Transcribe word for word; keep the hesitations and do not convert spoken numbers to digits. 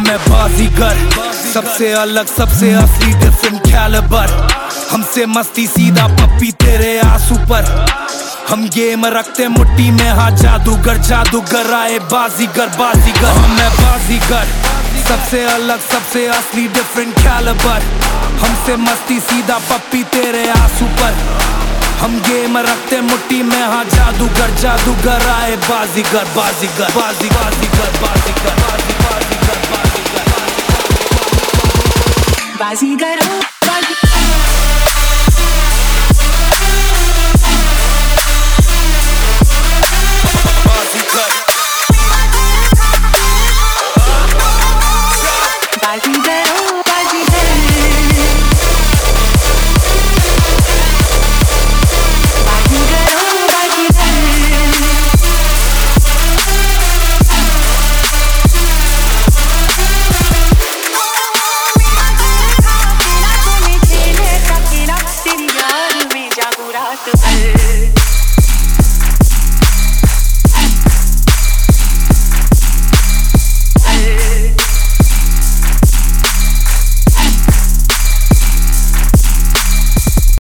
मैं बाजीगर, सबसे अलग सबसे असली डिफरेंट कैलिबर। हमसे मस्ती सीधा पप्पी तेरे आंसू पर। हम गेम रखते मुट्ठी में, हाँ जादूगर जादूगर आए बाजीगर बाजीगर। हाँ मैं बाजीगर, सबसे अलग सबसे असली डिफरेंट कैलिबर। हमसे मस्ती सीधा पप्पी तेरे आंसू पर। हम गेम रखते मुट्ठी में, हाँ जादूगर जादूगर आए बाजीगर बाजीगर बाजी बाजीगर बाजीगर बाजी बाजीगर बाजीगर बाजीगर।